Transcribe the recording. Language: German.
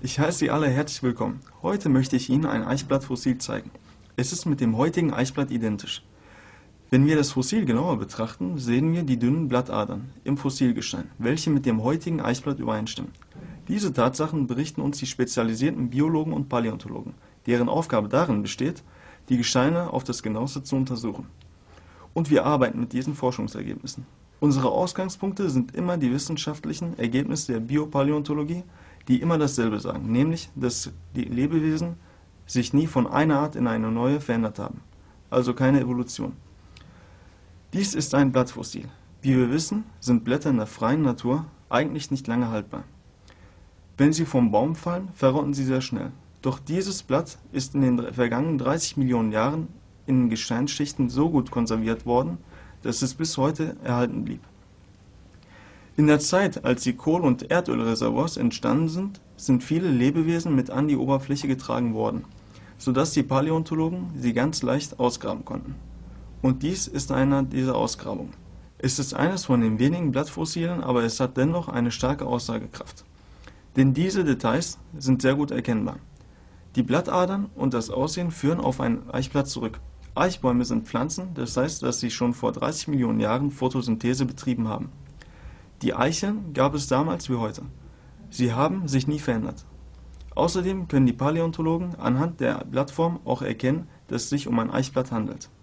Ich heiße Sie alle herzlich willkommen. Heute möchte ich Ihnen ein Eichblattfossil zeigen. Es ist mit dem heutigen Eichblatt identisch. Wenn wir das Fossil genauer betrachten, sehen wir die dünnen Blattadern im Fossilgestein, welche mit dem heutigen Eichblatt übereinstimmen. Diese Tatsachen berichten uns die spezialisierten Biologen und Paläontologen, deren Aufgabe darin besteht, die Gesteine auf das Genaueste zu untersuchen. Und wir arbeiten mit diesen Forschungsergebnissen. Unsere Ausgangspunkte sind immer die wissenschaftlichen Ergebnisse der Biopaläontologie, die immer dasselbe sagen, nämlich, dass die Lebewesen sich nie von einer Art in eine neue verändert haben, also keine Evolution. Dies ist ein Blattfossil. Wie wir wissen, sind Blätter in der freien Natur eigentlich nicht lange haltbar. Wenn sie vom Baum fallen, verrotten sie sehr schnell. Doch dieses Blatt ist in den vergangenen 30 Millionen Jahren in Gesteinsschichten so gut konserviert worden, dass es bis heute erhalten blieb. In der Zeit, als die Kohl- und Erdölreservoirs entstanden sind, sind viele Lebewesen mit an die Oberfläche getragen worden, sodass die Paläontologen sie ganz leicht ausgraben konnten. Und dies ist einer dieser Ausgrabungen. Es ist eines von den wenigen Blattfossilien, aber es hat dennoch eine starke Aussagekraft. Denn diese Details sind sehr gut erkennbar. Die Blattadern und das Aussehen führen auf ein Eichblatt zurück. Eichbäume sind Pflanzen, das heißt, dass sie schon vor 30 Millionen Jahren Photosynthese betrieben haben. Die Eicheln gab es damals wie heute. Sie haben sich nie verändert. Außerdem können die Paläontologen anhand der Blattform auch erkennen, dass es sich um ein Eichblatt handelt.